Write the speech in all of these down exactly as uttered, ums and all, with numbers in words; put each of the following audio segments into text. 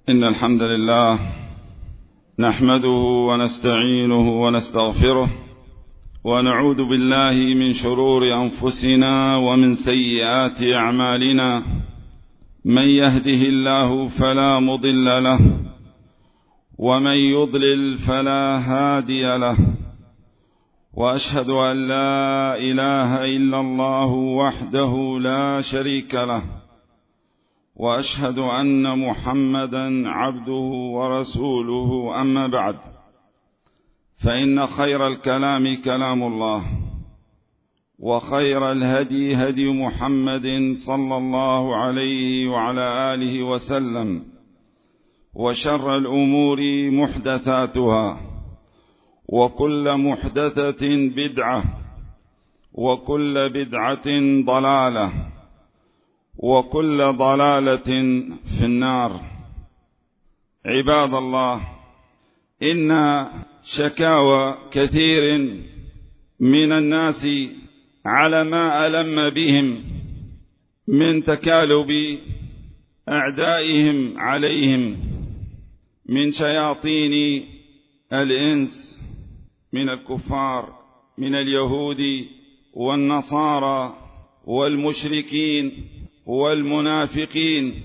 إن الحمد لله نحمده ونستعينه ونستغفره ونعوذ بالله من شرور أنفسنا ومن سيئات أعمالنا. من يهده الله فلا مضل له ومن يضلل فلا هادي له، وأشهد أن لا إله إلا الله وحده لا شريك له، وأشهد أن محمدا عبده ورسوله. أما بعد، فإن خير الكلام كلام الله، وخير الهدي هدي محمد صلى الله عليه وعلى آله وسلم، وشر الأمور محدثاتها، وكل محدثة بدعة، وكل بدعة ضلالة، وكل ضلالة في النار. عباد الله، إن شكاوى كثير من الناس على ما ألم بهم من تكالب أعدائهم عليهم من شياطين الإنس، من الكفار، من اليهود والنصارى والمشركين والمنافقين،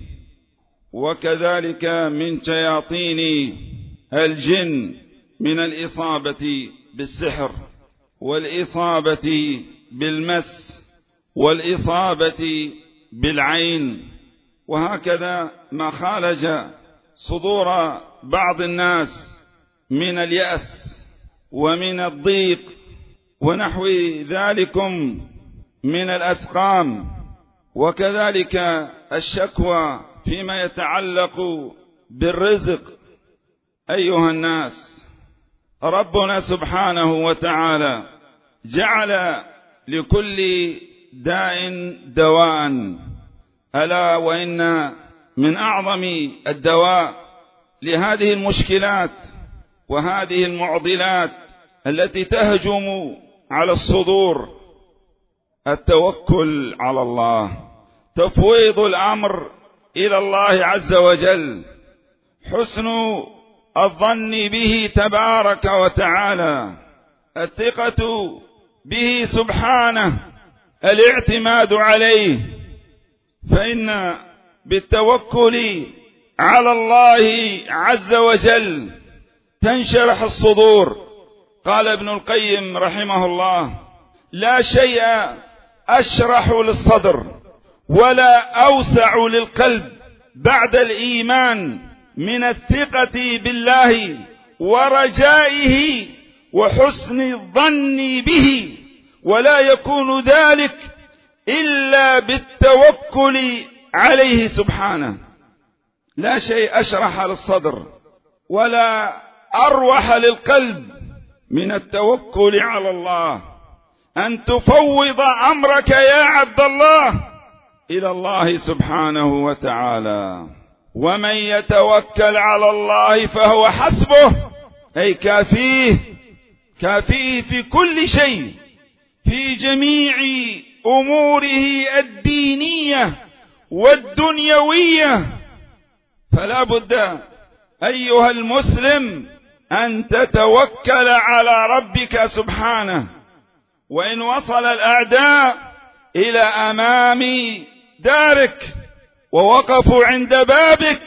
وكذلك من شياطين الجن من الإصابة بالسحر، والإصابة بالمس، والإصابة بالعين، وهكذا ما خالج صدور بعض الناس من اليأس ومن الضيق ونحو ذلكم من الأسقام، وكذلك الشكوى فيما يتعلق بالرزق. أيها الناس، ربنا سبحانه وتعالى جعل لكل داء دواء، ألا وإن من أعظم الدواء لهذه المشكلات وهذه المعضلات التي تهجم على الصدور التوكل على الله، تفويض الأمر إلى الله عز وجل، حسن الظن به تبارك وتعالى، الثقة به سبحانه، الاعتماد عليه. فإن بالتوكل على الله عز وجل تنشرح الصدور. قال ابن القيم رحمه الله: لا شيء أشرح للصدر ولا أوسع للقلب بعد الإيمان من الثقة بالله ورجائه وحسن الظن به، ولا يكون ذلك إلا بالتوكل عليه سبحانه. لا شيء أشرح للصدر ولا أروح للقلب من التوكل على الله، أن تفوض أمرك يا عبد الله إلى الله سبحانه وتعالى. ومن يتوكل على الله فهو حسبه، أي كافيه، كافيه في كل شيء، في جميع أموره الدينية والدنيوية. فلا بد أيها المسلم أن تتوكل على ربك سبحانه. وإن وصل الأعداء إلى أمام دارك ووقفوا عند بابك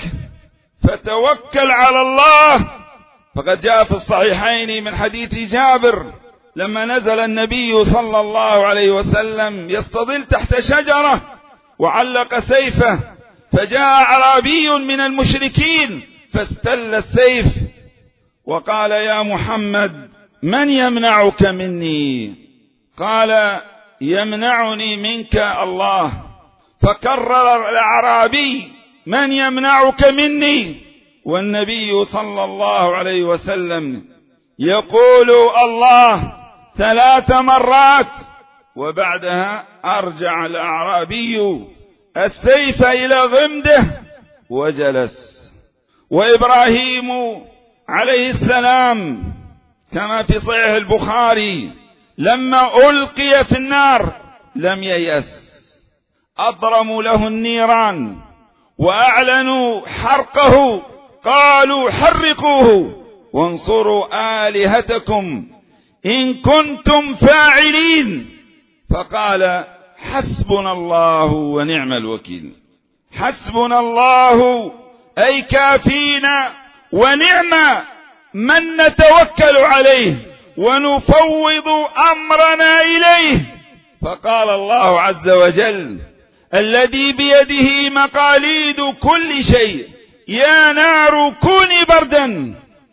فتوكل على الله. فقد جاء في الصحيحين من حديث جابر لما نزل النبي صلى الله عليه وسلم يستظل تحت شجرة وعلق سيفه، فجاء أعرابي من المشركين فاستل السيف وقال: يا محمد، من يمنعك مني؟ قال: يمنعني منك الله. فكرر الأعرابي: من يمنعك مني؟ والنبي صلى الله عليه وسلم يقول: الله، ثلاث مرات. وبعدها أرجع الأعرابي السيف إلى غمده وجلس. وإبراهيم عليه السلام كما في صحيح البخاري لما ألقي في النار لم ييأس، أضرموا له النيران وأعلنوا حرقه قالوا حرقوه وانصروا آلهتكم إن كنتم فاعلين. فقال حسبنا الله ونعم الوكيل. حسبنا الله أي كافينا، ونعم من نتوكل عليه ونفوض أمرنا إليه. فقال الله عز وجل الذي بيده مقاليد كل شيء يا نار كوني بردا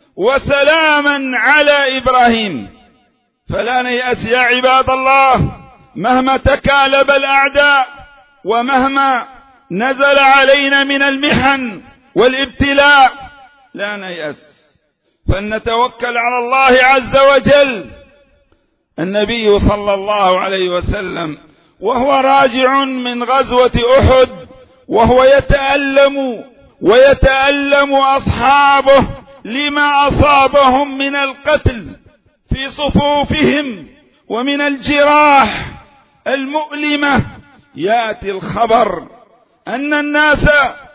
وسلاما على إبراهيم. فلا نيأس يا عباد الله مهما تكالب الأعداء ومهما نزل علينا من المحن والابتلاء، لا نيأس، فلنتوكل على الله عز وجل. النبي صلى الله عليه وسلم وهو راجع من غزوة أحد وهو يتألم ويتألم أصحابه لما أصابهم من القتل في صفوفهم ومن الجراح المؤلمة، يأتي الخبر أن الناس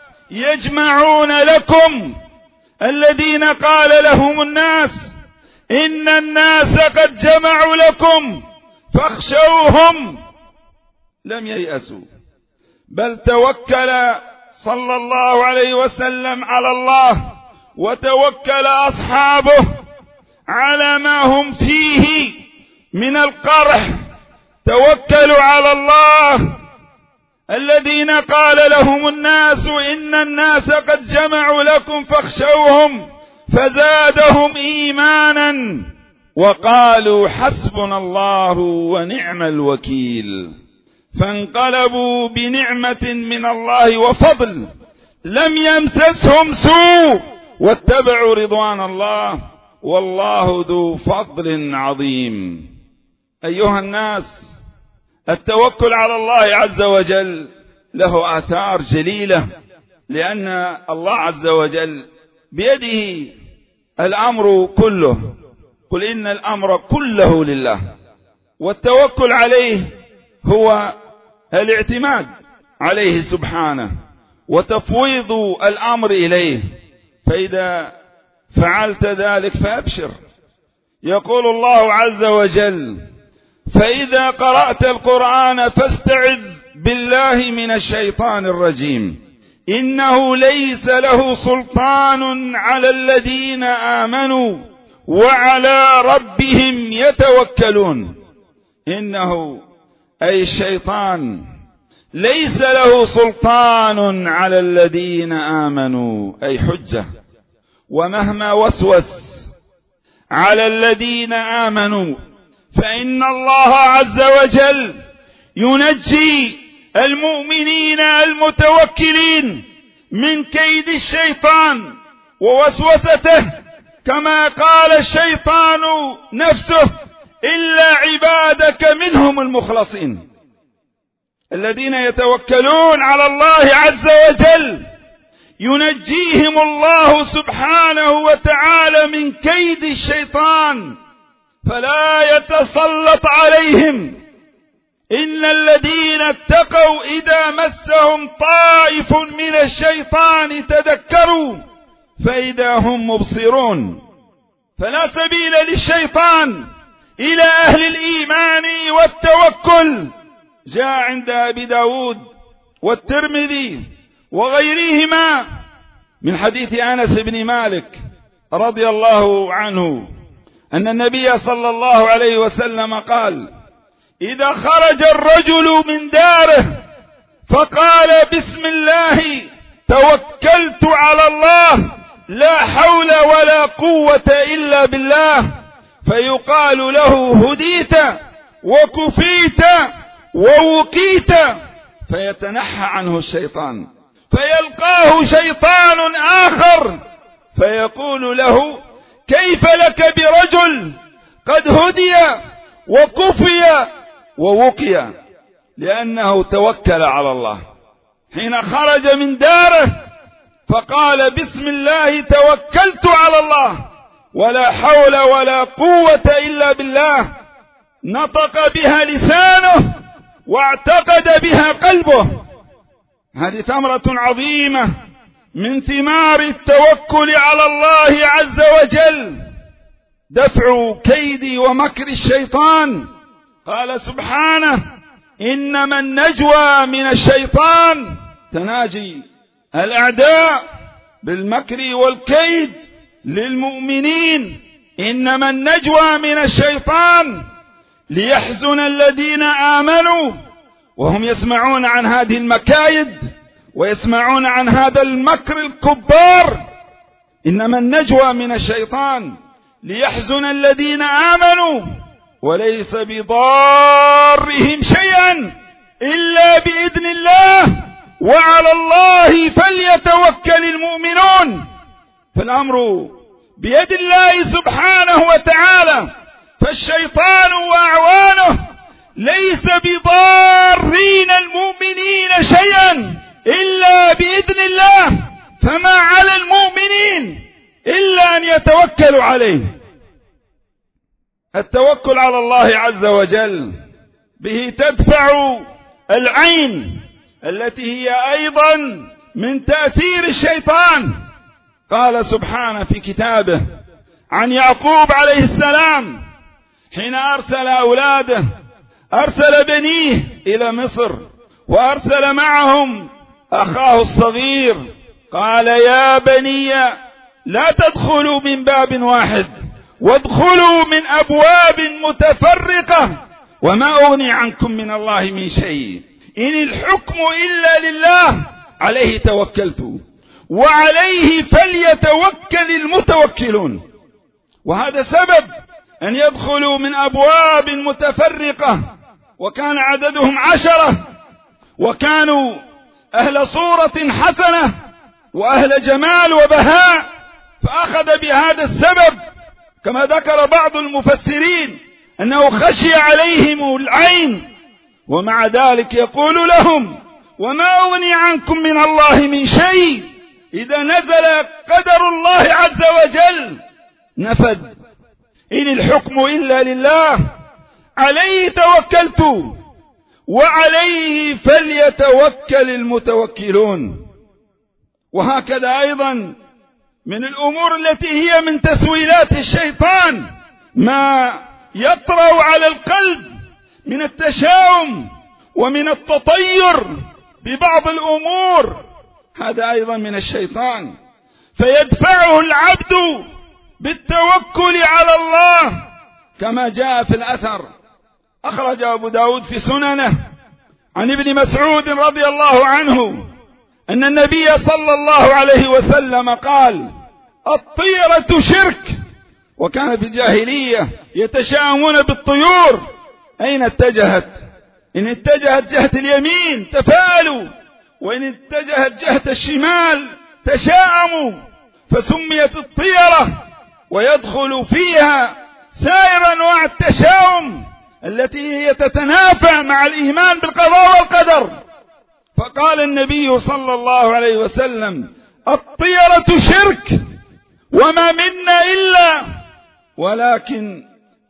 يجمعون لكم، الذين قال لهم الناس إن الناس قد جمعوا لكم فاخشوهم. لم ييأسوا، بل توكل صلى الله عليه وسلم على الله، وتوكل أصحابه على ما هم فيه من القرح. توكلوا على الله الذين قال لهم الناس إن الناس قد جمعوا لكم فاخشوهم، فزادهم إيمانا وقالوا حسبنا الله ونعم الوكيل. فانقلبوا بنعمة من الله وفضل، لم يمسسهم سوء واتبعوا رضوان الله، والله ذو فضل عظيم. أيها الناس، التوكل على الله عز وجل له آثار جليلة، لأن الله عز وجل بيده الأمر كله، قل إن الأمر كله لله. والتوكل عليه هو الاعتماد عليه سبحانه وتفويض الأمر إليه، فإذا فعلت ذلك فأبشر. يقول الله عز وجل فإذا قرأت القرآن فاستعذ بالله من الشيطان الرجيم إنه ليس له سلطان على الذين آمنوا وعلى ربهم يتوكلون. إنه أي الشيطان ليس له سلطان على الذين آمنوا، أي حجة، ومهما وسوس على الذين آمنوا فإن الله عز وجل ينجي المؤمنين المتوكلين من كيد الشيطان ووسوسته، كما قال الشيطان نفسه إلا عبادك منهم المخلصين. الذين يتوكلون على الله عز وجل ينجيهم الله سبحانه وتعالى من كيد الشيطان فلا يتسلط عليهم. إن الذين اتقوا إذا مسهم طائف من الشيطان تذكروا فإذا هم مبصرون. فلا سبيل للشيطان إلى أهل الإيمان والتوكل. جاء عند أبي داود والترمذي وغيرهما من حديث أنس بن مالك رضي الله عنه أن النبي صلى الله عليه وسلم قال إذا خرج الرجل من داره فقال بسم الله توكلت على الله لا حول ولا قوة إلا بالله، فيقال له هديت وكفيت ووقيت، فيتنحى عنه الشيطان، فيلقاه شيطان آخر فيقول له كيف لك برجل قد هدي وكفي ووقي، لأنه توكل على الله. حين خرج من داره فقال بسم الله توكلت على الله ولا حول ولا قوة إلا بالله، نطق بها لسانه واعتقد بها قلبه. هذه ثمرة عظيمة من ثمار التوكل على الله عز وجل دفع كيد ومكر الشيطان. قال سبحانه: إنما النجوى من الشيطان، تناجي الأعداء بالمكر والكيد للمؤمنين. إنما النجوى من الشيطان ليحزن الذين آمنوا وهم يسمعون عن هذه المكايد ويسمعون عن هذا المكر الكبار. إنما النجوى من الشيطان ليحزن الذين آمنوا وليس بضارهم شيئا إلا بإذن الله وعلى الله فليتوكل المؤمنون. فالأمر بيد الله سبحانه وتعالى، فالشيطان وأعوانه ليس بضارين المؤمنين شيئا إلا بإذن الله، فما على المؤمنين إلا أن يتوكلوا عليه. التوكل على الله عز وجل به تدفع العين التي هي أيضا من تأثير الشيطان. قال سبحانه في كتابه عن يعقوب عليه السلام حين أرسل أولاده، أرسل بنيه إلى مصر وأرسل معهم أخاه الصغير، قال: يا بني لا تدخلوا من باب واحد وادخلوا من أبواب متفرقة وما أغني عنكم من الله من شيء إن الحكم إلا لله عليه توكلت وعليه فليتوكل المتوكلون. وهذا سبب أن يدخلوا من أبواب متفرقة، وكان عددهم عشرة، وكانوا أهل صورة حسنة وأهل جمال وبهاء، فأخذ بهذا السبب كما ذكر بعض المفسرين أنه خشي عليهم العين، ومع ذلك يقول لهم: وما أغني عنكم من الله من شيء. إذا نزل قدر الله عز وجل نفذ، إن الحكم إلا لله عليه توكلت وعليه فليتوكل المتوكلون. وهكذا أيضا من الأمور التي هي من تسويلات الشيطان ما يطرأ على القلب من التشاؤم ومن التطير ببعض الأمور، هذا أيضا من الشيطان، فيدفعه العبد بالتوكل على الله كما جاء في الأثر أخرج أبو داود في سننه عن ابن مسعود رضي الله عنه أن النبي صلى الله عليه وسلم قال: الطيرة شرك. وكان في الجاهلية يتشاءمون بالطيور أين اتجهت، إن اتجهت جهة اليمين تفالوا، وإن اتجهت جهة الشمال تشاءموا، فسميت الطيرة، ويدخل فيها سائر أنواع التشاؤم التي هي تتنافى مع الإيمان بالقضاء والقدر. فقال النبي صلى الله عليه وسلم: الطيرة شرك وما منا إلا ولكن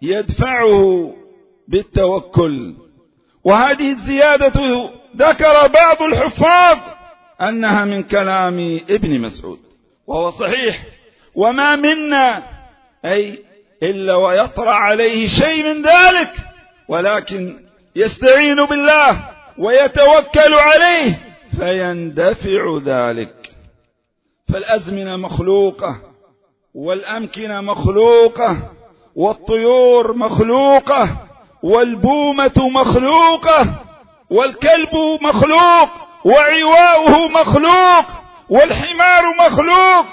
يدفعه بالتوكل. وهذه الزيادة ذكر بعض الحفاظ أنها من كلام ابن مسعود، وهو صحيح. وما منا أي إلا ويطرأ عليه شيء من ذلك، ولكن يستعين بالله ويتوكل عليه فيندفع ذلك. فالأزمنة مخلوقة، والأمكنة مخلوقة، والطيور مخلوقة، والبومة مخلوقة، والكلب مخلوق، وعواؤه مخلوق، والحمار مخلوق،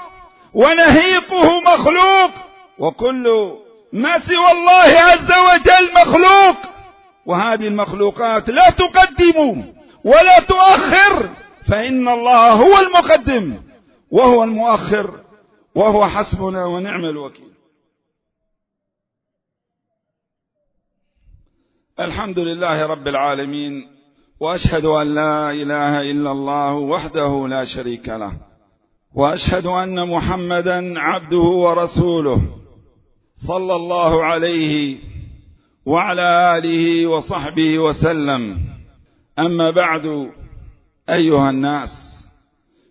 ونهيقه مخلوق، وكل ما سوى الله عز وجل مخلوق. وهذه المخلوقات لا تقدم ولا تؤخر، فإن الله هو المقدم وهو المؤخر، وهو حسبنا ونعم الوكيل. الحمد لله رب العالمين، وأشهد أن لا إله إلا الله وحده لا شريك له، وأشهد أن محمدا عبده ورسوله صلى الله عليه وعلى آله وصحبه وسلم. أما بعد، أيها الناس،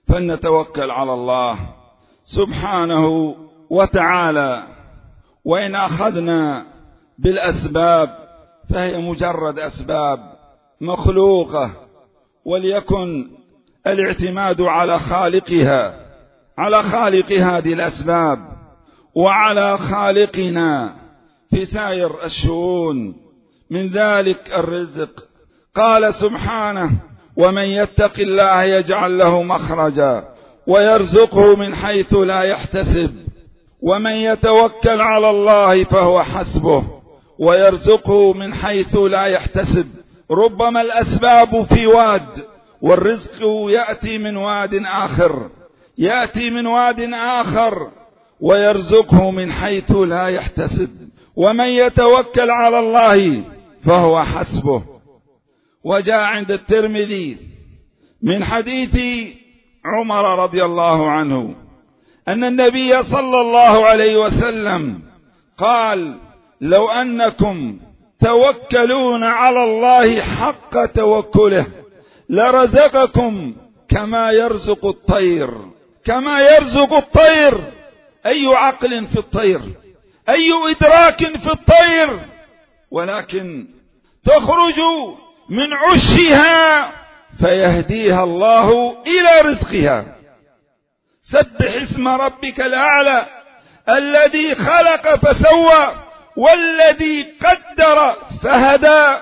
فلنتوكل على الله سبحانه وتعالى. وإن أخذنا بالأسباب فهي مجرد أسباب مخلوقة، وليكن الاعتماد على خالقها، على خالق هذه الأسباب وعلى خالقنا في سائر الشؤون، من ذلك الرزق. قال سبحانه: ومن يتق الله يجعل له مخرجا ويرزقه من حيث لا يحتسب ومن يتوكل على الله فهو حسبه ويرزقه من حيث لا يحتسب. ربما الأسباب في واد والرزق يأتي من واد آخر، يأتي من واد آخر ويرزقه من حيث لا يحتسب. ومن يتوكل على الله فهو حسبه. وجاء عند الترمذي من حديث عمر رضي الله عنه أن النبي صلى الله عليه وسلم قال: لو أنكم توكلون على الله حق توكله لرزقكم كما يرزق الطير. كما يرزق الطير، أي عقل في الطير، أي إدراك في الطير، ولكن تخرج من عشها فيهديها الله إلى رزقها. سبح اسم ربك الأعلى الذي خلق فسوى والذي قدر فهدى.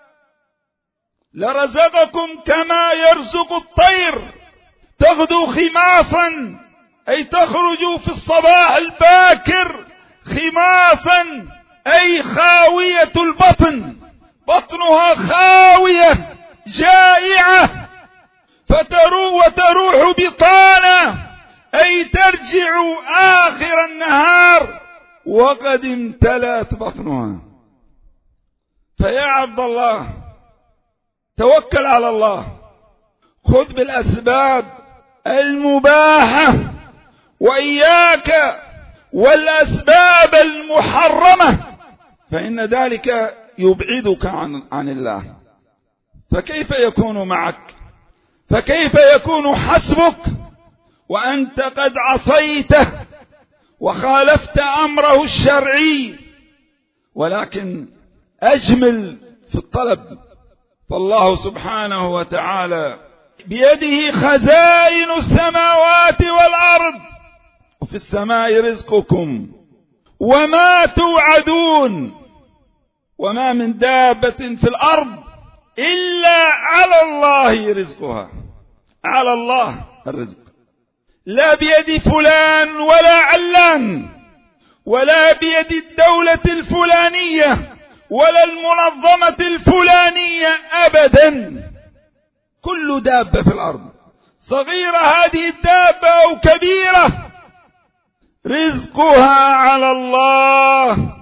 لرزقكم كما يرزق الطير تغدو خماصا، أي تخرج في الصباح الباكر خماصا، أي خاوية البطن، بطنها خاوية جائعة، فتروح وتروح بطانة، أي ترجع آخر النهار وقد امتلأت بطنها. فيا عبد الله توكل على الله، خذ بالأسباب المباحة وإياك والأسباب المحرمة، فإن ذلك يبعدك عن, عن الله. فكيف يكون معك؟ فكيف يكون حسبك وأنت قد عصيته وخالفت أمره الشرعي؟ ولكن أجمل في الطلب، فالله سبحانه وتعالى بيده خزائن السماوات والأرض، وفي السماء رزقكم وما توعدون، وما من دابة في الأرض إلا على الله رزقها. على الله الرزق، لا بيد فلان ولا علان، ولا بيد الدولة الفلانية ولا المنظمة الفلانية أبدا. كل دابة في الأرض، صغيرة هذه الدابة أو كبيرة، رزقها على الله،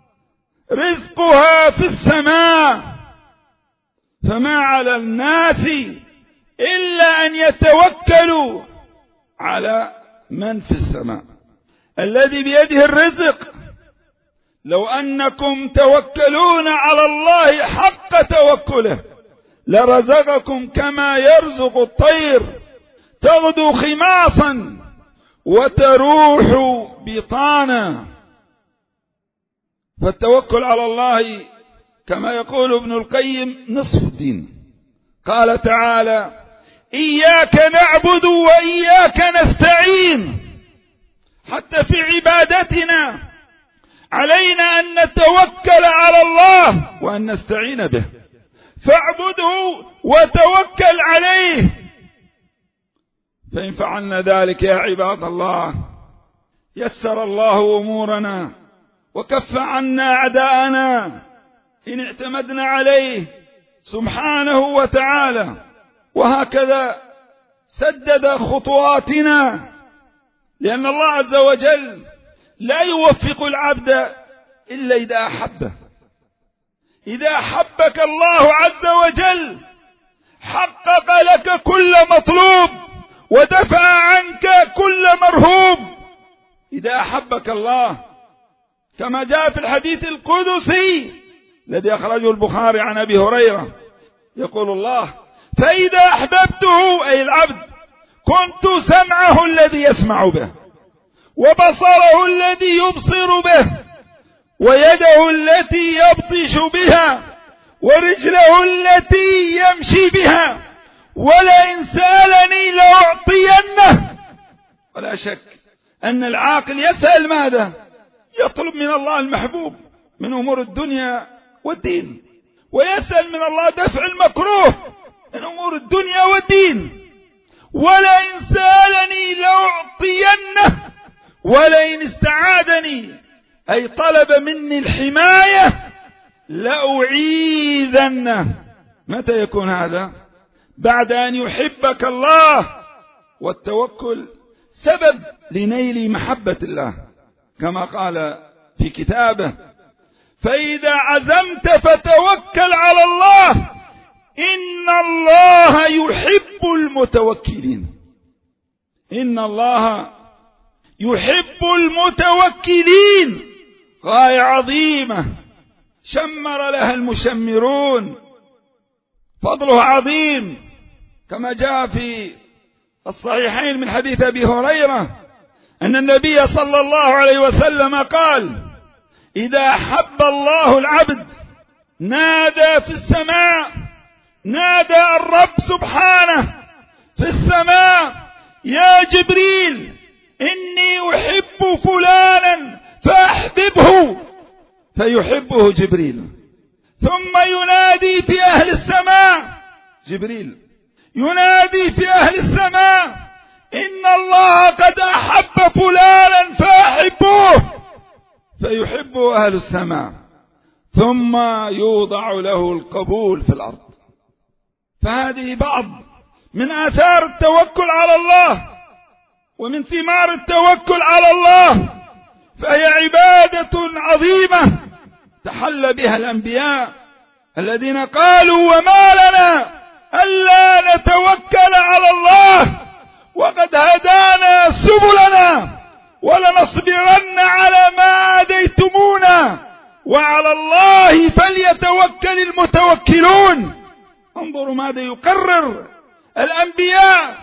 رزقها في السماء. فما على الناس إلا أن يتوكلوا على من في السماء الذي بيده الرزق. لو أنكم توكلون على الله حق توكله لرزقكم كما يرزق الطير تغدو خماصا وتروح بطانا. فالتوكل على الله كما يقول ابن القيم نصف الدين. قال تعالى: إياك نعبد وإياك نستعين. حتى في عبادتنا علينا أن نتوكل على الله وأن نستعين به، فاعبده وتوكل عليه. فإن فعلنا ذلك يا عباد الله يسر الله أمورنا وكف عنا أعداءنا، إن اعتمدنا عليه سبحانه وتعالى. وهكذا سدد خطواتنا، لأن الله عز وجل لا يوفق العبد إلا إذا أحبه. إذا أحبك الله عز وجل حقق لك كل مطلوب ودفع عنك كل مرهوب. إذا أحبك الله، كما جاء في الحديث القدسي الذي أخرجه البخاري عن أبي هريرة، يقول الله: فإذا أحببته، أي العبد، كنت سمعه الذي يسمع به، وبصره الذي يبصر به، ويده التي يبطش بها، ورجله التي يمشي بها، ولئن سألني لأعطينه. ولا شك أن العاقل يسأل ماذا؟ يطلب من الله المحبوب من أمور الدنيا والدين، ويسأل من الله دفع المكروه من أمور الدنيا والدين. ولئن سألني لأعطينه، ولئن استعاذني أي طلب مني الحماية لأعيذنه. متى يكون هذا؟ بعد أن يحبك الله، والتوكل سبب لنيل محبة الله، كما قال في كتابه: فإذا عزمت فتوكل على الله إن الله يحب المتوكلين. إن الله يحب المتوكلين، غاية عظيمة شمر لها المشمرون، فضله عظيم، كما جاء في الصحيحين من حديث أبي هريرة أن النبي صلى الله عليه وسلم قال: إذا أحب الله العبد نادى في السماء، نادى الرب سبحانه في السماء: يا جبريل إني أحب فلانا فأحببه، فيحبه جبريل. ثم ينادي في أهل السماء، جبريل ينادي في أهل السماء: إن الله قد أحب فلانا فأحبوه، فيحبه أهل السماء. ثم يوضع له القبول في الأرض. فهذه بعض من آثار التوكل على الله ومن ثمار التوكل على الله، فهي عبادة عظيمة تحل بها الأنبياء الذين قالوا: وما لنا ألا نتوكل على الله وقد هدانا سبلنا ولنصبرن على ما آذيتمونا وعلى الله فليتوكل المتوكلون. انظروا ماذا يقرر الأنبياء،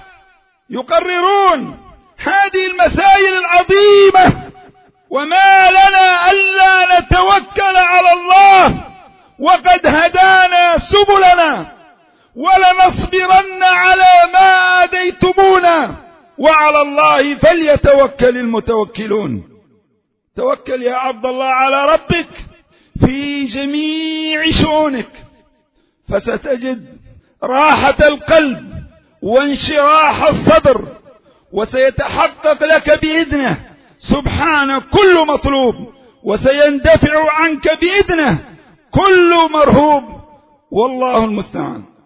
يقررون هذه المسائل العظيمة: وما لنا ألا نتوكل على الله وقد هدانا سبلنا ولنصبرن على ما آذيتمونا وعلى الله فليتوكل المتوكلون. توكل يا عبد الله على ربك في جميع شؤونك، فستجد راحة القلب وانشراح الصدر، وسيتحقق لك بإذنه سبحانه كل مطلوب، وسيندفع عنك بإذنه كل مرهوب، والله المستعان.